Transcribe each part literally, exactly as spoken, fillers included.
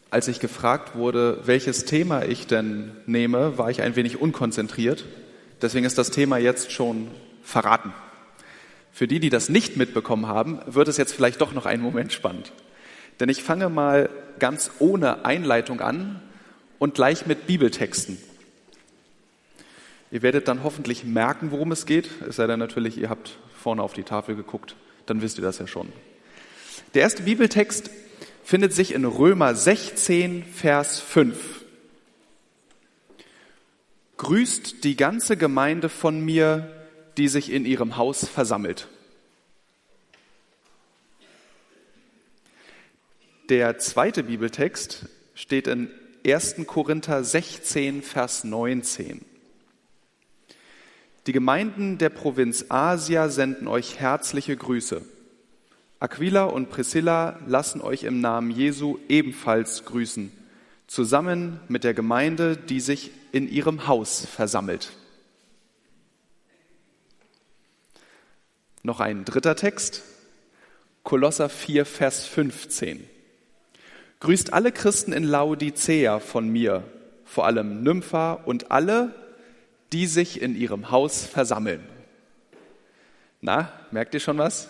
Als ich gefragt wurde, welches Thema ich denn nehme, war ich ein wenig unkonzentriert. Deswegen ist das Thema jetzt schon verraten. Für die, die das nicht mitbekommen haben, wird es jetzt vielleicht doch noch einen Moment spannend. Denn ich fange mal ganz ohne Einleitung an und gleich mit Bibeltexten. Ihr werdet dann hoffentlich merken, worum es geht. Es sei denn natürlich, ihr habt vorne auf die Tafel geguckt, dann wisst ihr das ja schon. Der erste Bibeltext findet sich in Römer sechzehn, Vers fünf. Grüßt die ganze Gemeinde von mir, die sich in ihrem Haus versammelt. Der zweite Bibeltext steht in erster Korinther sechzehn, Vers neunzehn. Die Gemeinden der Provinz Asia senden euch herzliche Grüße. Aquila und Priscilla lassen euch im Namen Jesu ebenfalls grüßen, zusammen mit der Gemeinde, die sich in ihrem Haus versammelt. Noch ein dritter Text, Kolosser vier, Vers fünfzehn. Grüßt alle Christen in Laodicea von mir, vor allem Nympha und alle, die sich in ihrem Haus versammeln. Na, merkt ihr schon was?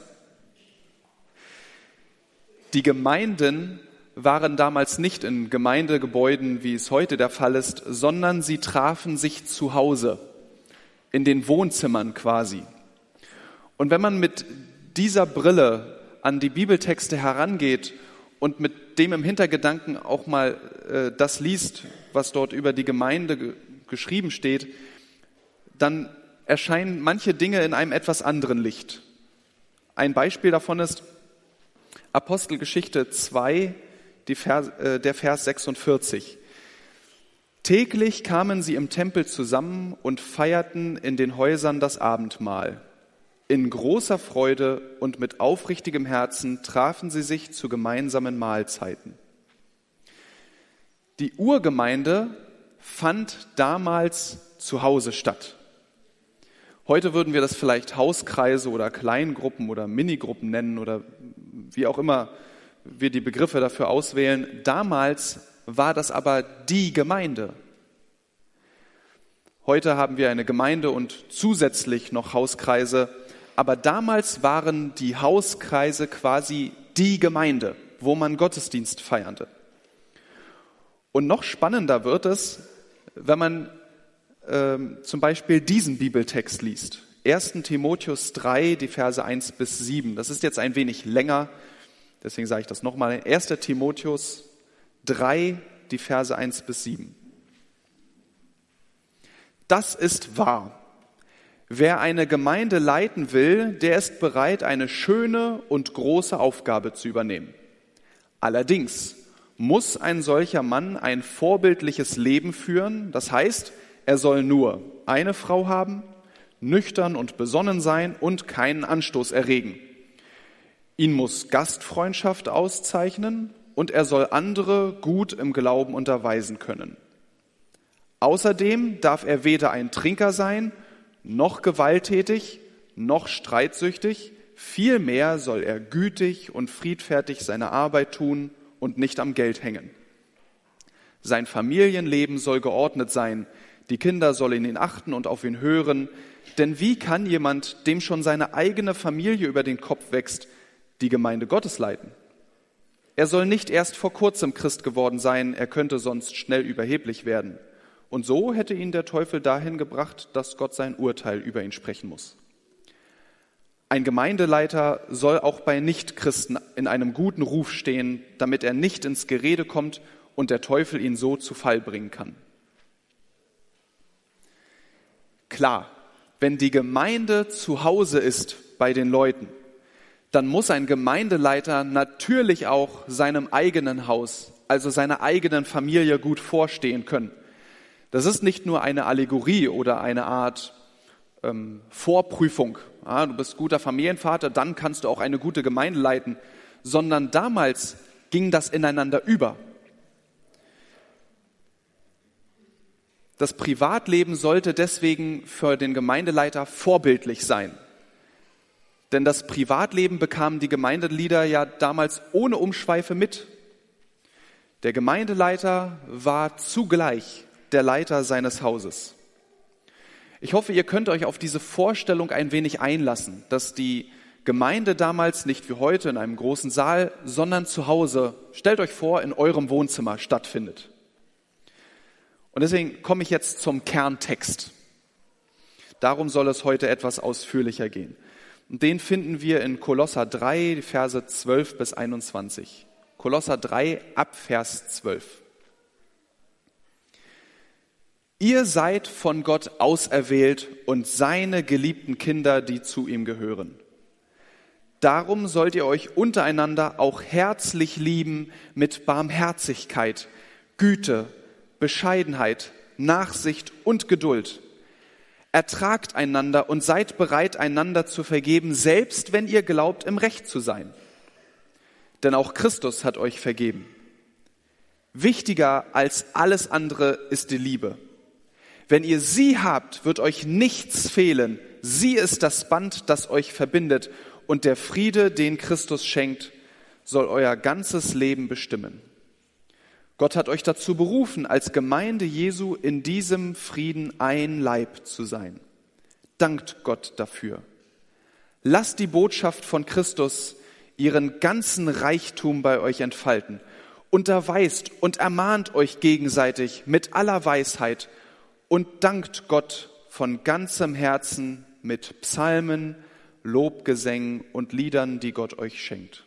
Die Gemeinden waren damals nicht in Gemeindegebäuden, wie es heute der Fall ist, sondern sie trafen sich zu Hause, in den Wohnzimmern quasi. Und wenn man mit dieser Brille an die Bibeltexte herangeht und mit dem im Hintergedanken auch mal äh, das liest, was dort über die Gemeinde ge- geschrieben steht, dann erscheinen manche Dinge in einem etwas anderen Licht. Ein Beispiel davon ist Apostelgeschichte zwei, die Vers, äh, der Vers sechsundvierzig. Täglich kamen sie im Tempel zusammen und feierten in den Häusern das Abendmahl. In großer Freude und mit aufrichtigem Herzen trafen sie sich zu gemeinsamen Mahlzeiten. Die Urgemeinde fand damals zu Hause statt. Heute würden wir das vielleicht Hauskreise oder Kleingruppen oder Minigruppen nennen oder wie auch immer wir die Begriffe dafür auswählen. Damals war das aber die Gemeinde. Heute haben wir eine Gemeinde und zusätzlich noch Hauskreise, aber damals waren die Hauskreise quasi die Gemeinde, wo man Gottesdienst feierte. Und noch spannender wird es, wenn man ähm, zum Beispiel diesen Bibeltext liest. erster Timotheus drei, die Verse eins bis sieben. Das ist jetzt ein wenig länger, deswegen sage ich das nochmal. erster Timotheus drei, die Verse eins bis sieben. Das ist wahr. Wer eine Gemeinde leiten will, der ist bereit, eine schöne und große Aufgabe zu übernehmen. Allerdings muss ein solcher Mann ein vorbildliches Leben führen. Das heißt, er soll nur eine Frau haben, nüchtern und besonnen sein und keinen Anstoß erregen. Ihn muss Gastfreundschaft auszeichnen und er soll andere gut im Glauben unterweisen können. Außerdem darf er weder ein Trinker sein, noch gewalttätig, noch streitsüchtig. Vielmehr soll er gütig und friedfertig seine Arbeit tun und nicht am Geld hängen. Sein Familienleben soll geordnet sein. Die Kinder sollen ihn achten und auf ihn hören. Denn wie kann jemand, dem schon seine eigene Familie über den Kopf wächst, die Gemeinde Gottes leiten? Er soll nicht erst vor kurzem Christ geworden sein, er könnte sonst schnell überheblich werden. Und so hätte ihn der Teufel dahin gebracht, dass Gott sein Urteil über ihn sprechen muss. Ein Gemeindeleiter soll auch bei Nichtchristen in einem guten Ruf stehen, damit er nicht ins Gerede kommt und der Teufel ihn so zu Fall bringen kann. Klar, wenn die Gemeinde zu Hause ist bei den Leuten, dann muss ein Gemeindeleiter natürlich auch seinem eigenen Haus, also seiner eigenen Familie gut vorstehen können. Das ist nicht nur eine Allegorie oder eine Art ähm, Vorprüfung. Ja, du bist guter Familienvater, dann kannst du auch eine gute Gemeinde leiten. Sondern damals ging das ineinander über. Das Privatleben sollte deswegen für den Gemeindeleiter vorbildlich sein. Denn das Privatleben bekamen die Gemeindeglieder ja damals ohne Umschweife mit. Der Gemeindeleiter war zugleich der Leiter seines Hauses. Ich hoffe, ihr könnt euch auf diese Vorstellung ein wenig einlassen, dass die Gemeinde damals nicht wie heute in einem großen Saal, sondern zu Hause, stellt euch vor, in eurem Wohnzimmer stattfindet. Und deswegen komme ich jetzt zum Kerntext. Darum soll es heute etwas ausführlicher gehen. Und den finden wir in Kolosser drei, die Verse zwölf bis einundzwanzig. Kolosser drei, ab Vers zwölf. Ihr seid von Gott auserwählt und seine geliebten Kinder, die zu ihm gehören. Darum sollt ihr euch untereinander auch herzlich lieben mit Barmherzigkeit, Güte, Bescheidenheit, Nachsicht und Geduld. Ertragt einander und seid bereit, einander zu vergeben, selbst wenn ihr glaubt, im Recht zu sein. Denn auch Christus hat euch vergeben. Wichtiger als alles andere ist die Liebe. Wenn ihr sie habt, wird euch nichts fehlen. Sie ist das Band, das euch verbindet. Und der Friede, den Christus schenkt, soll euer ganzes Leben bestimmen. Gott hat euch dazu berufen, als Gemeinde Jesu in diesem Frieden ein Leib zu sein. Dankt Gott dafür. Lasst die Botschaft von Christus ihren ganzen Reichtum bei euch entfalten. Unterweist und ermahnt euch gegenseitig mit aller Weisheit und dankt Gott von ganzem Herzen mit Psalmen, Lobgesängen und Liedern, die Gott euch schenkt.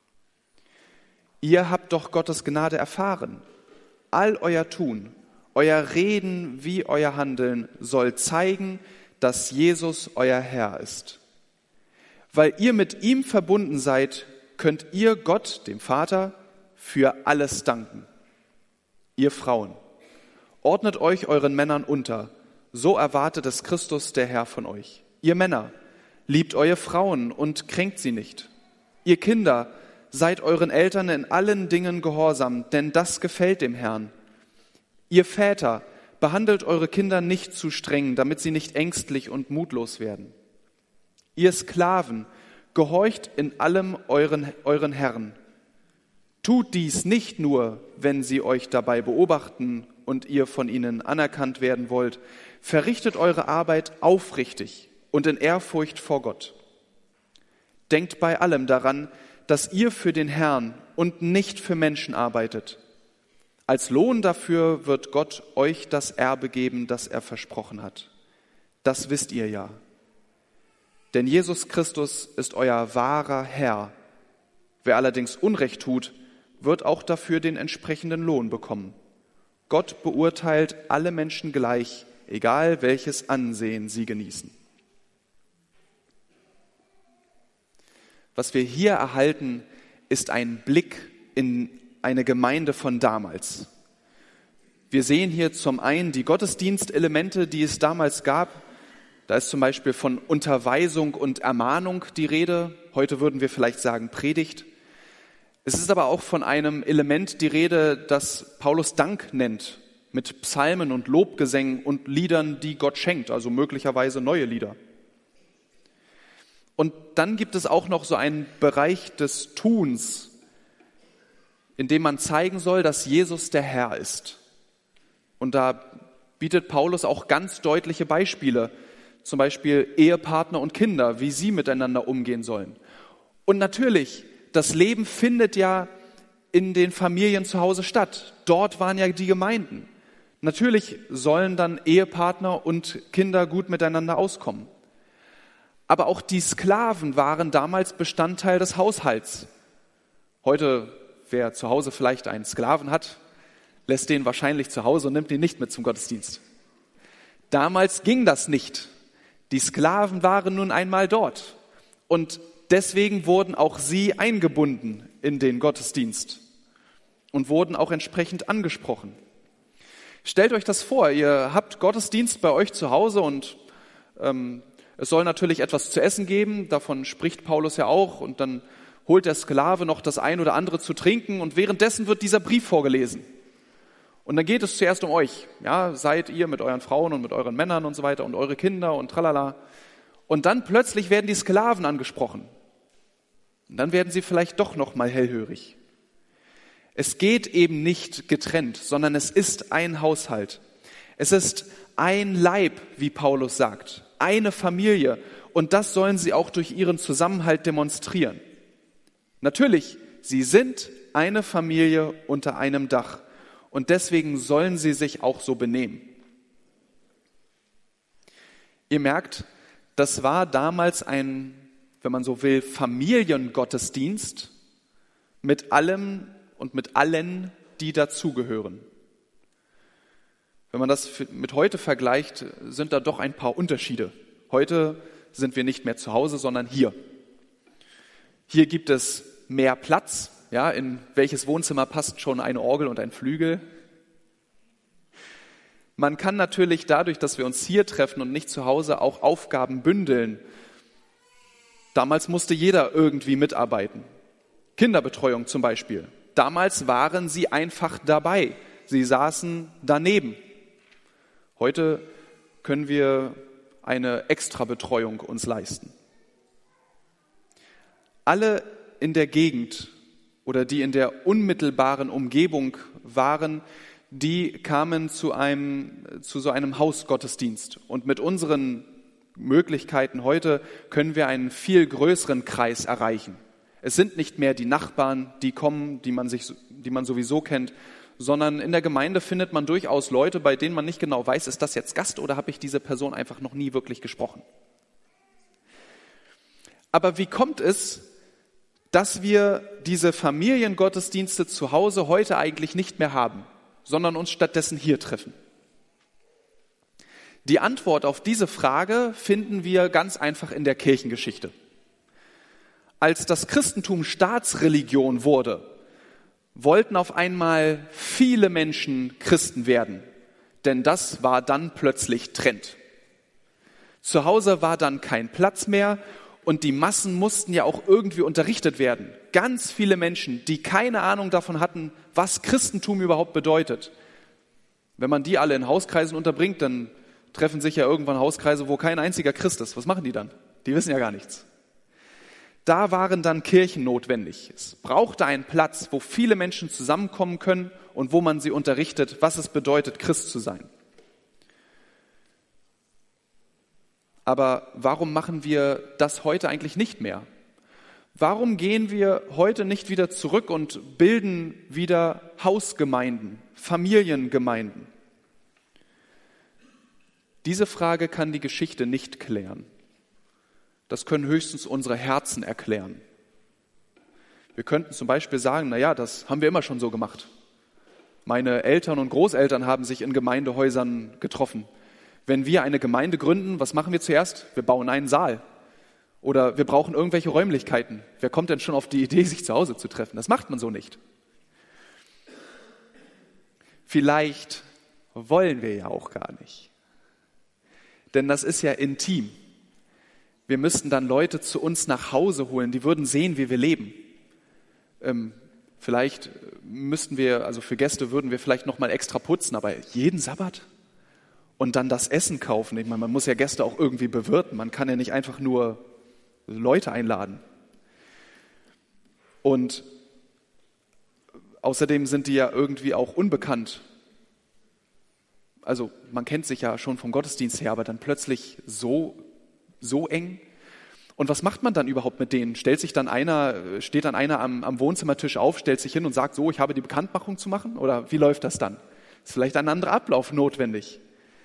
Ihr habt doch Gottes Gnade erfahren. All euer Tun, euer Reden wie euer Handeln soll zeigen, dass Jesus euer Herr ist. Weil ihr mit ihm verbunden seid, könnt ihr Gott, dem Vater, für alles danken. Ihr Frauen, ordnet euch euren Männern unter, so erwartet es Christus, der Herr, von euch. Ihr Männer, liebt eure Frauen und kränkt sie nicht. Ihr Kinder, seid euren Eltern in allen Dingen gehorsam, denn das gefällt dem Herrn. Ihr Väter, behandelt eure Kinder nicht zu streng, damit sie nicht ängstlich und mutlos werden. Ihr Sklaven, gehorcht in allem euren, euren Herren. Tut dies nicht nur, wenn sie euch dabei beobachten und ihr von ihnen anerkannt werden wollt. Verrichtet eure Arbeit aufrichtig und in Ehrfurcht vor Gott. Denkt bei allem daran, dass ihr für den Herrn und nicht für Menschen arbeitet. Als Lohn dafür wird Gott euch das Erbe geben, das er versprochen hat. Das wisst ihr ja. Denn Jesus Christus ist euer wahrer Herr. Wer allerdings Unrecht tut, wird auch dafür den entsprechenden Lohn bekommen. Gott beurteilt alle Menschen gleich, egal welches Ansehen sie genießen. Was wir hier erhalten, ist ein Blick in eine Gemeinde von damals. Wir sehen hier zum einen die Gottesdienstelemente, die es damals gab. Da ist zum Beispiel von Unterweisung und Ermahnung die Rede. Heute würden wir vielleicht sagen Predigt. Es ist aber auch von einem Element die Rede, das Paulus Dank nennt, mit Psalmen und Lobgesängen und Liedern, die Gott schenkt, also möglicherweise neue Lieder. Und dann gibt es auch noch so einen Bereich des Tuns, in dem man zeigen soll, dass Jesus der Herr ist. Und da bietet Paulus auch ganz deutliche Beispiele, zum Beispiel Ehepartner und Kinder, wie sie miteinander umgehen sollen. Und natürlich, das Leben findet ja in den Familien zu Hause statt. Dort waren ja die Gemeinden. Natürlich sollen dann Ehepartner und Kinder gut miteinander auskommen. Aber auch die Sklaven waren damals Bestandteil des Haushalts. Heute, wer zu Hause vielleicht einen Sklaven hat, lässt den wahrscheinlich zu Hause und nimmt ihn nicht mit zum Gottesdienst. Damals ging das nicht. Die Sklaven waren nun einmal dort. Und deswegen wurden auch sie eingebunden in den Gottesdienst und wurden auch entsprechend angesprochen. Stellt euch das vor, ihr habt Gottesdienst bei euch zu Hause und ähm, es soll natürlich etwas zu essen geben, davon spricht Paulus ja auch, und dann holt der Sklave noch das ein oder andere zu trinken und währenddessen wird dieser Brief vorgelesen. Und dann geht es zuerst um euch. Ja, seid ihr mit euren Frauen und mit euren Männern und so weiter und eure Kinder und tralala. Und dann plötzlich werden die Sklaven angesprochen. Und dann werden sie vielleicht doch noch mal hellhörig. Es geht eben nicht getrennt, sondern es ist ein Haushalt. Es ist ein Leib, wie Paulus sagt, eine Familie. Und das sollen sie auch durch ihren Zusammenhalt demonstrieren. Natürlich, sie sind eine Familie unter einem Dach. Und deswegen sollen sie sich auch so benehmen. Ihr merkt, das war damals ein, wenn man so will, Familiengottesdienst mit allem und mit allen, die dazugehören. Wenn man das mit heute vergleicht, sind da doch ein paar Unterschiede. Heute sind wir nicht mehr zu Hause, sondern hier. Hier gibt es mehr Platz. Ja, in welches Wohnzimmer passt schon eine Orgel und ein Flügel? Man kann natürlich dadurch, dass wir uns hier treffen und nicht zu Hause, auch Aufgaben bündeln. Damals musste jeder irgendwie mitarbeiten. Kinderbetreuung zum Beispiel. Damals waren sie einfach dabei. Sie saßen daneben. Heute können wir eine Extrabetreuung uns leisten. Alle in der Gegend oder die in der unmittelbaren Umgebung waren, die kamen zu einem, zu so einem Hausgottesdienst. Und mit unseren Möglichkeiten heute können wir einen viel größeren Kreis erreichen. Es sind nicht mehr die Nachbarn, die kommen, die man sich, die man sowieso kennt, sondern in der Gemeinde findet man durchaus Leute, bei denen man nicht genau weiß, ist das jetzt Gast oder habe ich diese Person einfach noch nie wirklich gesprochen. Aber wie kommt es, dass wir diese Familiengottesdienste zu Hause heute eigentlich nicht mehr haben, sondern uns stattdessen hier treffen? Die Antwort auf diese Frage finden wir ganz einfach in der Kirchengeschichte. Als das Christentum Staatsreligion wurde, wollten auf einmal viele Menschen Christen werden, denn das war dann plötzlich Trend. Zu Hause war dann kein Platz mehr und die Massen mussten ja auch irgendwie unterrichtet werden. Ganz viele Menschen, die keine Ahnung davon hatten, was Christentum überhaupt bedeutet. Wenn man die alle in Hauskreisen unterbringt, dann treffen sich ja irgendwann Hauskreise, wo kein einziger Christ ist. Was machen die dann? Die wissen ja gar nichts. Da waren dann Kirchen notwendig. Es brauchte einen Platz, wo viele Menschen zusammenkommen können und wo man sie unterrichtet, was es bedeutet, Christ zu sein. Aber warum machen wir das heute eigentlich nicht mehr? Warum gehen wir heute nicht wieder zurück und bilden wieder Hausgemeinden, Familiengemeinden? Diese Frage kann die Geschichte nicht klären. Das können höchstens unsere Herzen erklären. Wir könnten zum Beispiel sagen, na ja, das haben wir immer schon so gemacht. Meine Eltern und Großeltern haben sich in Gemeindehäusern getroffen. Wenn wir eine Gemeinde gründen, was machen wir zuerst? Wir bauen einen Saal. Oder wir brauchen irgendwelche Räumlichkeiten. Wer kommt denn schon auf die Idee, sich zu Hause zu treffen? Das macht man so nicht. Vielleicht wollen wir ja auch gar nicht. Denn das ist ja intim. Wir müssten dann Leute zu uns nach Hause holen, die würden sehen, wie wir leben. Ähm, vielleicht müssten wir, also für Gäste würden wir vielleicht noch mal extra putzen, aber jeden Sabbat? Und dann das Essen kaufen. Ich meine, man muss ja Gäste auch irgendwie bewirten. Man kann ja nicht einfach nur Leute einladen. Und außerdem sind die ja irgendwie auch unbekannt. Also man kennt sich ja schon vom Gottesdienst her, aber dann plötzlich so, so eng. Und was macht man dann überhaupt mit denen? Stellt sich dann einer, steht dann einer am, am Wohnzimmertisch auf, stellt sich hin und sagt, so, ich habe die Bekanntmachung zu machen? Oder wie läuft das dann? Ist vielleicht ein anderer Ablauf notwendig.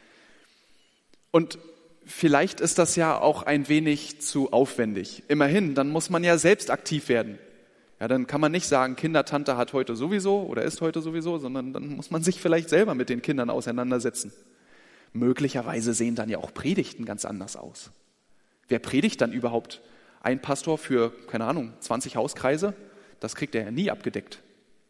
Und vielleicht ist das ja auch ein wenig zu aufwendig. Immerhin, dann muss man ja selbst aktiv werden. Ja, dann kann man nicht sagen, Kindertante hat heute sowieso oder ist heute sowieso, sondern dann muss man sich vielleicht selber mit den Kindern auseinandersetzen. Möglicherweise sehen dann ja auch Predigten ganz anders aus. Wer predigt dann überhaupt? Ein Pastor für, keine Ahnung, zwanzig Hauskreise? Das kriegt er ja nie abgedeckt.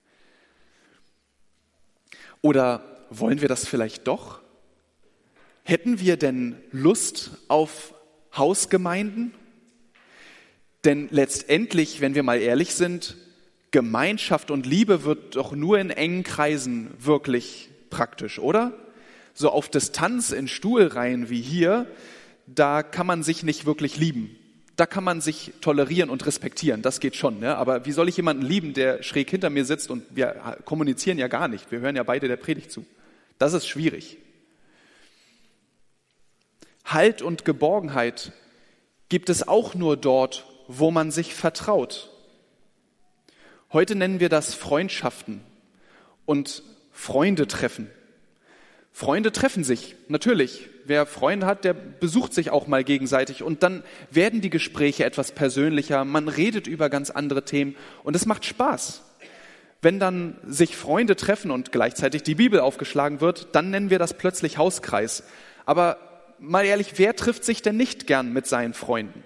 Oder wollen wir das vielleicht doch? Hätten wir denn Lust auf Hausgemeinden? Denn letztendlich, wenn wir mal ehrlich sind, Gemeinschaft und Liebe wird doch nur in engen Kreisen wirklich praktisch, oder? So auf Distanz in Stuhlreihen wie hier, da kann man sich nicht wirklich lieben. Da kann man sich tolerieren und respektieren, das geht schon. Ne? Aber wie soll ich jemanden lieben, der schräg hinter mir sitzt und wir kommunizieren ja gar nicht. Wir hören ja beide der Predigt zu. Das ist schwierig. Halt und Geborgenheit gibt es auch nur dort, wo man sich vertraut. Heute nennen wir das Freundschaften und Freunde treffen. Freunde treffen sich, natürlich. Wer Freunde hat, der besucht sich auch mal gegenseitig und dann werden die Gespräche etwas persönlicher, man redet über ganz andere Themen und es macht Spaß. Wenn dann sich Freunde treffen und gleichzeitig die Bibel aufgeschlagen wird, dann nennen wir das plötzlich Hauskreis. Aber mal ehrlich, wer trifft sich denn nicht gern mit seinen Freunden?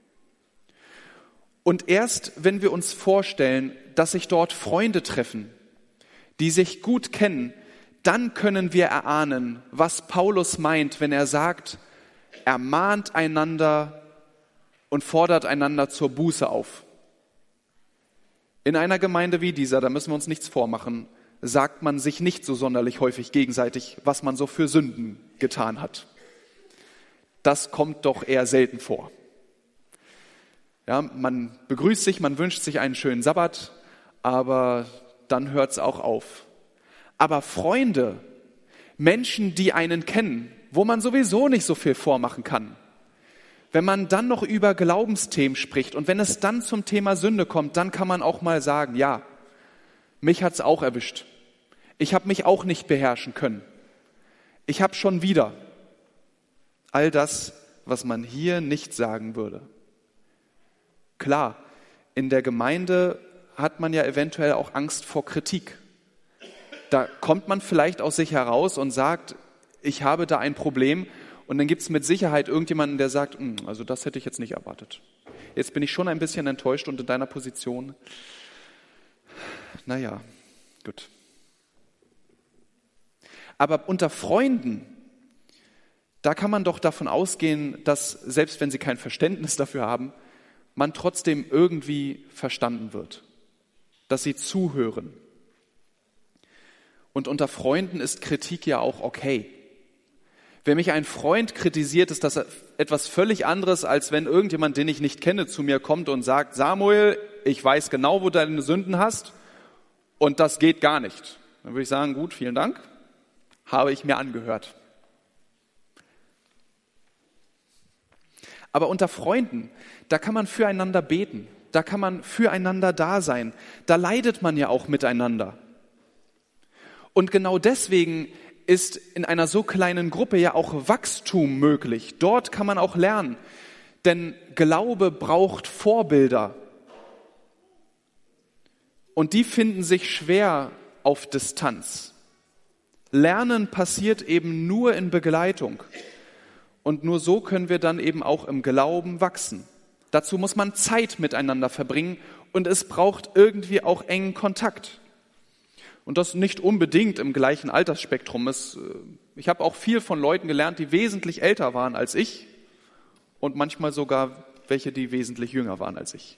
Und erst wenn wir uns vorstellen, dass sich dort Freunde treffen, die sich gut kennen, dann können wir erahnen, was Paulus meint, wenn er sagt, ermahnt einander und fordert einander zur Buße auf. In einer Gemeinde wie dieser, da müssen wir uns nichts vormachen, sagt man sich nicht so sonderlich häufig gegenseitig, was man so für Sünden getan hat. Das kommt doch eher selten vor. Ja, man begrüßt sich, man wünscht sich einen schönen Sabbat, aber dann hört es auch auf. Aber Freunde, Menschen, die einen kennen, wo man sowieso nicht so viel vormachen kann, wenn man dann noch über Glaubensthemen spricht und wenn es dann zum Thema Sünde kommt, dann kann man auch mal sagen, ja, mich hat's auch erwischt. Ich habe mich auch nicht beherrschen können. Ich habe schon wieder all das, was man hier nicht sagen würde. Klar, in der Gemeinde hat man ja eventuell auch Angst vor Kritik. Da kommt man vielleicht aus sich heraus und sagt, ich habe da ein Problem und dann gibt es mit Sicherheit irgendjemanden, der sagt, also das hätte ich jetzt nicht erwartet. Jetzt bin ich schon ein bisschen enttäuscht und in deiner Position, naja, gut. Aber unter Freunden, da kann man doch davon ausgehen, dass selbst wenn sie kein Verständnis dafür haben, man trotzdem irgendwie verstanden wird, dass sie zuhören. Und unter Freunden ist Kritik ja auch okay. Wenn mich ein Freund kritisiert, ist das etwas völlig anderes, als wenn irgendjemand, den ich nicht kenne, zu mir kommt und sagt, Samuel, ich weiß genau, wo du deine Sünden hast und das geht gar nicht. Dann würde ich sagen, gut, vielen Dank, habe ich mir angehört. Aber unter Freunden, da kann man füreinander beten, da kann man füreinander da sein, da leidet man ja auch miteinander. Und genau deswegen ist in einer so kleinen Gruppe ja auch Wachstum möglich. Dort kann man auch lernen, denn Glaube braucht Vorbilder. Und die finden sich schwer auf Distanz. Lernen passiert eben nur in Begleitung. Und nur so können wir dann eben auch im Glauben wachsen. Dazu muss man Zeit miteinander verbringen und es braucht irgendwie auch engen Kontakt. Und das nicht unbedingt im gleichen Altersspektrum ist. Ich habe auch viel von Leuten gelernt, die wesentlich älter waren als ich und manchmal sogar welche, die wesentlich jünger waren als ich.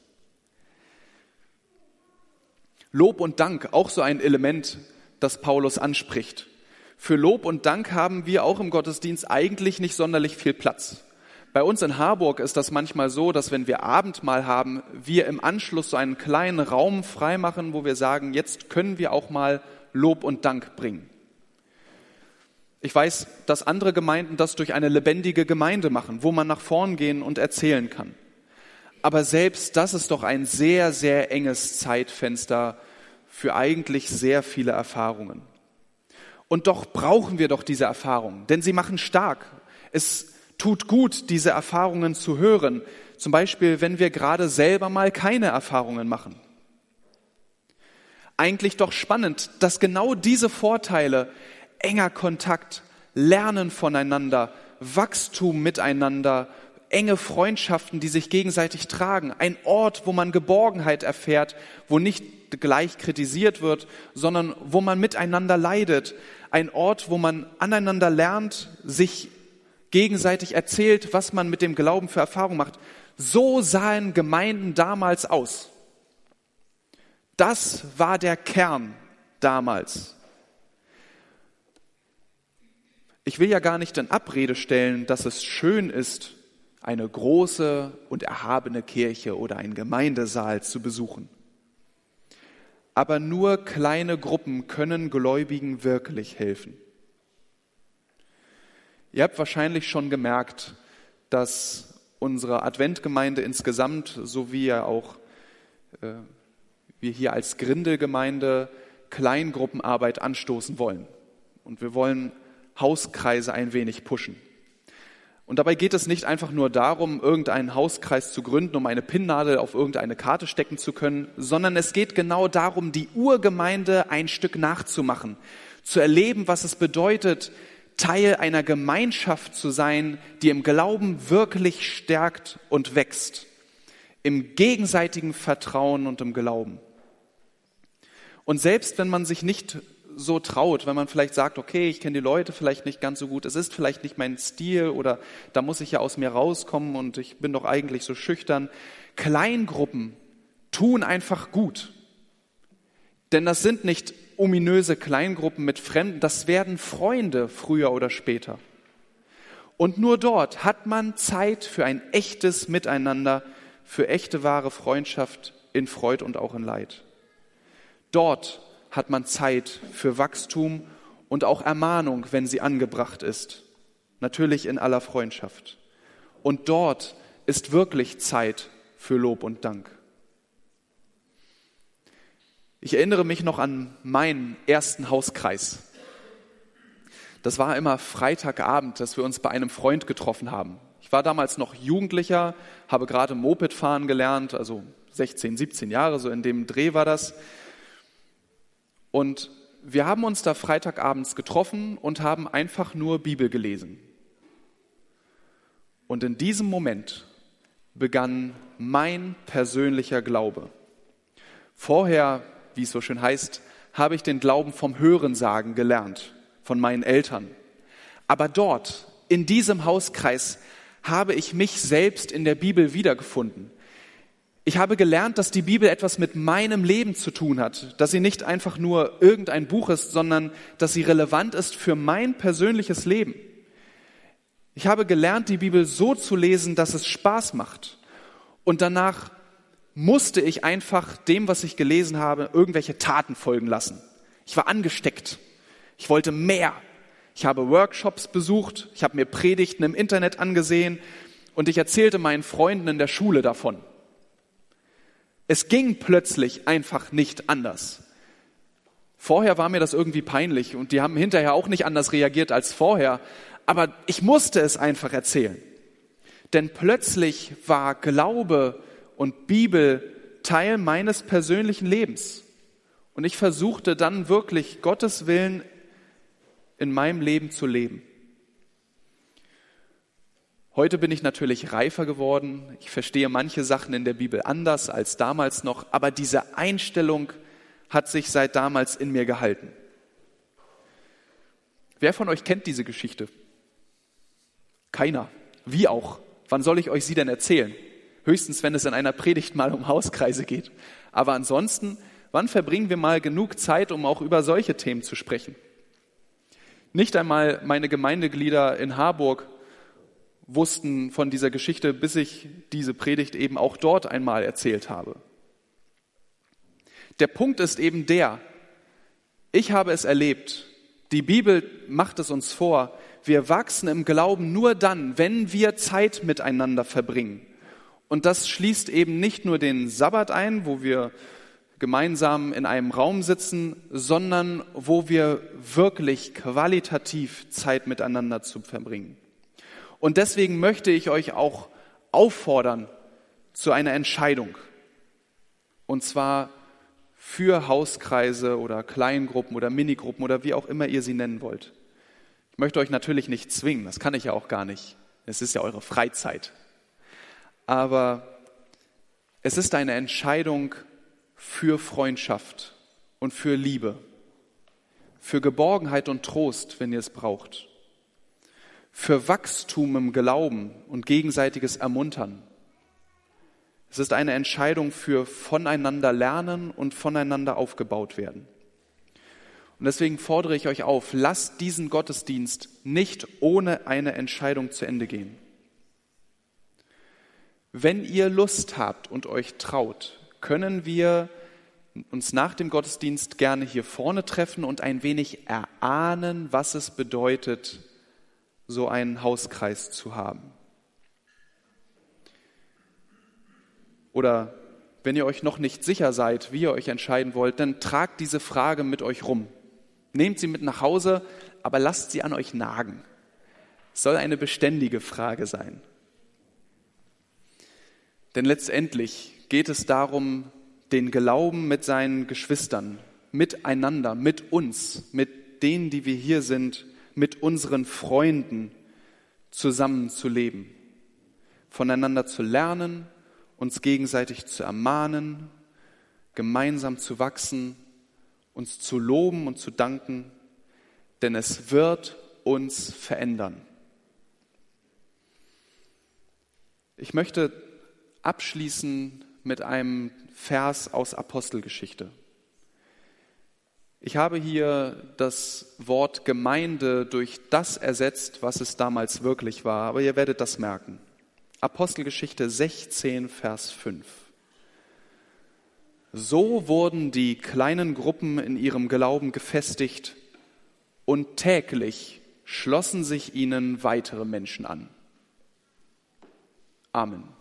Lob und Dank, auch so ein Element, das Paulus anspricht. Für Lob und Dank haben wir auch im Gottesdienst eigentlich nicht sonderlich viel Platz. Bei uns in Harburg ist das manchmal so, dass wenn wir Abendmahl haben, wir im Anschluss so einen kleinen Raum freimachen, wo wir sagen, jetzt können wir auch mal Lob und Dank bringen. Ich weiß, dass andere Gemeinden das durch eine lebendige Gemeinde machen, wo man nach vorn gehen und erzählen kann. Aber selbst das ist doch ein sehr, sehr enges Zeitfenster für eigentlich sehr viele Erfahrungen. Und doch brauchen wir doch diese Erfahrungen, denn sie machen stark. Es tut gut, diese Erfahrungen zu hören. Zum Beispiel, wenn wir gerade selber mal keine Erfahrungen machen. Eigentlich doch spannend, dass genau diese Vorteile, enger Kontakt, Lernen voneinander, Wachstum miteinander, enge Freundschaften, die sich gegenseitig tragen, ein Ort, wo man Geborgenheit erfährt, wo nicht gleich kritisiert wird, sondern wo man miteinander leidet, ein Ort, wo man aneinander lernt, sich gegenseitig erzählt, was man mit dem Glauben für Erfahrungen macht. So sahen Gemeinden damals aus. Das war der Kern damals. Ich will ja gar nicht in Abrede stellen, dass es schön ist, eine große und erhabene Kirche oder einen Gemeindesaal zu besuchen. Aber nur kleine Gruppen können Gläubigen wirklich helfen. Ihr habt wahrscheinlich schon gemerkt, dass unsere Adventgemeinde insgesamt, so wie ja auch äh, wir hier als Grindelgemeinde Kleingruppenarbeit anstoßen wollen. Und wir wollen Hauskreise ein wenig pushen. Und dabei geht es nicht einfach nur darum, irgendeinen Hauskreis zu gründen, um eine Pinnnadel auf irgendeine Karte stecken zu können, sondern es geht genau darum, die Urgemeinde ein Stück nachzumachen, zu erleben, was es bedeutet, Teil einer Gemeinschaft zu sein, die im Glauben wirklich stärkt und wächst, im gegenseitigen Vertrauen und im Glauben. Und selbst wenn man sich nicht so traut, wenn man vielleicht sagt, okay, ich kenne die Leute vielleicht nicht ganz so gut, es ist vielleicht nicht mein Stil oder da muss ich ja aus mir rauskommen und ich bin doch eigentlich so schüchtern. Kleingruppen tun einfach gut. Denn das sind nicht ominöse Kleingruppen mit Fremden, das werden Freunde früher oder später. Und nur dort hat man Zeit für ein echtes Miteinander, für echte wahre Freundschaft in Freud und auch in Leid. Dort hat man Zeit für Wachstum und auch Ermahnung, wenn sie angebracht ist. Natürlich in aller Freundschaft. Und dort ist wirklich Zeit für Lob und Dank. Ich erinnere mich noch an meinen ersten Hauskreis. Das war immer Freitagabend, dass wir uns bei einem Freund getroffen haben. Ich war damals noch Jugendlicher, habe gerade Moped fahren gelernt, also sechzehn, siebzehn Jahre, so in dem Dreh war das. Und wir haben uns da freitagabends getroffen und haben einfach nur Bibel gelesen. Und in diesem Moment begann mein persönlicher Glaube. Vorher, wie es so schön heißt, habe ich den Glauben vom Hörensagen gelernt, von meinen Eltern. Aber dort, in diesem Hauskreis, habe ich mich selbst in der Bibel wiedergefunden. Ich habe gelernt, dass die Bibel etwas mit meinem Leben zu tun hat, dass sie nicht einfach nur irgendein Buch ist, sondern dass sie relevant ist für mein persönliches Leben. Ich habe gelernt, die Bibel so zu lesen, dass es Spaß macht. Und danach musste ich einfach dem, was ich gelesen habe, irgendwelche Taten folgen lassen. Ich war angesteckt. Ich wollte mehr. Ich habe Workshops besucht, ich habe mir Predigten im Internet angesehen und ich erzählte meinen Freunden in der Schule davon. Es ging plötzlich einfach nicht anders. Vorher war mir das irgendwie peinlich und die haben hinterher auch nicht anders reagiert als vorher, aber ich musste es einfach erzählen. Denn plötzlich war Glaube und Bibel Teil meines persönlichen Lebens. Und ich versuchte dann wirklich Gottes Willen in meinem Leben zu leben. Heute bin ich natürlich reifer geworden. Ich verstehe manche Sachen in der Bibel anders als damals noch, aber diese Einstellung hat sich seit damals in mir gehalten. Wer von euch kennt diese Geschichte? Keiner. Wie auch? Wann soll ich euch sie denn erzählen? Höchstens, wenn es in einer Predigt mal um Hauskreise geht. Aber ansonsten, wann verbringen wir mal genug Zeit, um auch über solche Themen zu sprechen? Nicht einmal meine Gemeindeglieder in Harburg wussten von dieser Geschichte, bis ich diese Predigt eben auch dort einmal erzählt habe. Der Punkt ist eben der, ich habe es erlebt, die Bibel macht es uns vor, wir wachsen im Glauben nur dann, wenn wir Zeit miteinander verbringen. Und das schließt eben nicht nur den Sabbat ein, wo wir gemeinsam in einem Raum sitzen, sondern wo wir wirklich qualitativ Zeit miteinander zu verbringen. Und deswegen möchte ich euch auch auffordern zu einer Entscheidung. Und zwar für Hauskreise oder Kleingruppen oder Minigruppen oder wie auch immer ihr sie nennen wollt. Ich möchte euch natürlich nicht zwingen, das kann ich ja auch gar nicht. Es ist ja eure Freizeit. Aber es ist eine Entscheidung für Freundschaft und für Liebe, für Geborgenheit und Trost, wenn ihr es braucht, für Wachstum im Glauben und gegenseitiges Ermuntern. Es ist eine Entscheidung für voneinander lernen und voneinander aufgebaut werden. Und deswegen fordere ich euch auf, lasst diesen Gottesdienst nicht ohne eine Entscheidung zu Ende gehen. Wenn ihr Lust habt und euch traut, können wir uns nach dem Gottesdienst gerne hier vorne treffen und ein wenig erahnen, was es bedeutet, so einen Hauskreis zu haben. Oder wenn ihr euch noch nicht sicher seid, wie ihr euch entscheiden wollt, dann tragt diese Frage mit euch rum. Nehmt sie mit nach Hause, aber lasst sie an euch nagen. Es soll eine beständige Frage sein. Denn letztendlich geht es darum, den Glauben mit seinen Geschwistern, miteinander, mit uns, mit denen, die wir hier sind, mit unseren Freunden zusammen zu leben, voneinander zu lernen, uns gegenseitig zu ermahnen, gemeinsam zu wachsen, uns zu loben und zu danken, denn es wird uns verändern. Ich möchte abschließen mit einem Vers aus Apostelgeschichte. Ich habe hier das Wort Gemeinde durch das ersetzt, was es damals wirklich war, aber ihr werdet das merken. Apostelgeschichte sechzehn, Vers fünf. So wurden die kleinen Gruppen in ihrem Glauben gefestigt und täglich schlossen sich ihnen weitere Menschen an. Amen.